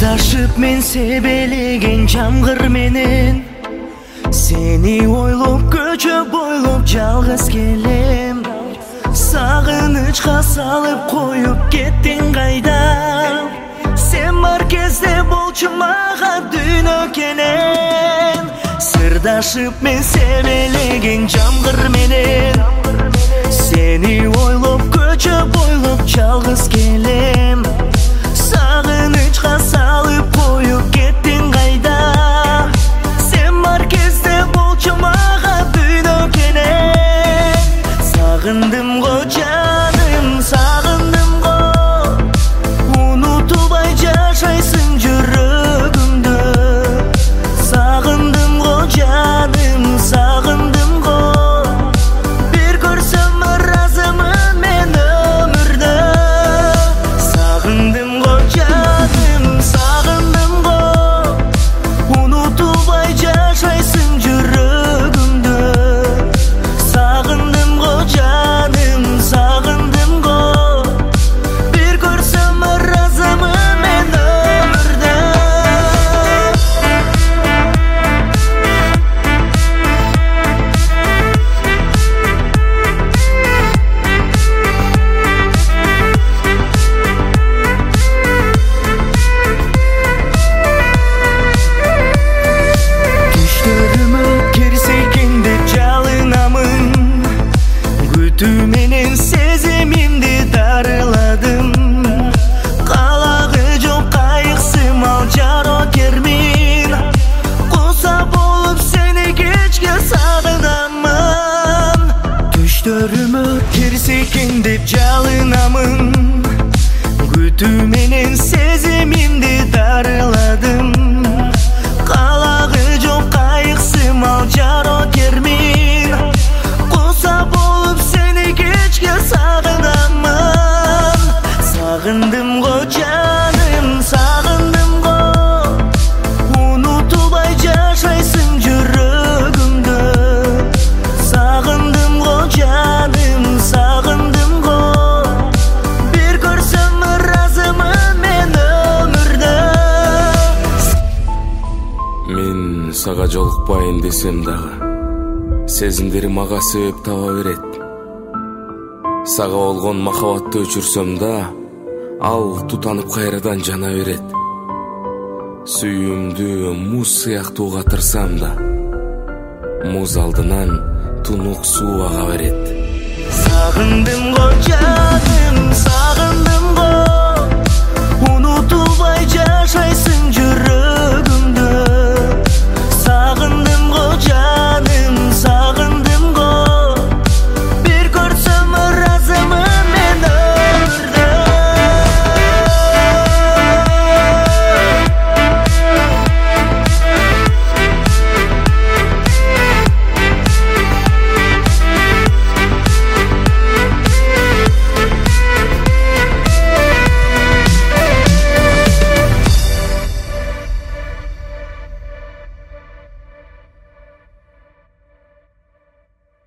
Сырдашып мен себелеген жамгыр менен, сени ойлоп көчө бойлоп жалгыз келем. Сагынычка салып коюп кеттиң кайда? Сен бар кезде болчу мага дүйнө кенен. Сырдашып мен себелеген жамгыр менен, сени ойлоп көчө бойлоп жалгыз келем. Сагынычка салып коюп кеттиң кайда? Сен бар кезде болчу мага дүйнө кенен. Сагындым го жаным, сагындым го, унутубай жашайсың жүрөгүмдө. Сагындым го жаным, сагындым го, бир көрсөм ыраазымын мен өмүрдө. Сагындым го жаным, сагындым го, унутубай жашайсың жүрөгүмдө. Сагындым го жаным, сагындым го, бир көрсөм ыраазымын мен өмүрдө. Түштөрүмө керсекин деп жалынамын, күтүү менен сезимимди дарыладым. Калагы жок кайыксым ал жарокермин, куса болуп сени кечке сагынамын. Түштөрүмө керсекин деп жалынамын, күтүү менен сезимимди дарыладым. Калагы жок кайыксым ал жарокермин, куса болуп сени кечке сагынамын. Сагындым го жаным, сагындым го, унутубай жашайсың жүрөгүмдө. Сагындым го жаным, сагындым го, бир көрсөм ыраазымын мен өмүрдө. Мен сага жолукпайын десем дагы, сезимдерим мага себеп таба берет. Сага болгон махабатты өчүрсөм да, ал тутанып кайрадан жана берет. Сүйүүмдү муз сыяктуу катырсам да, муз алдынан тунук суу ага берет. Сагындым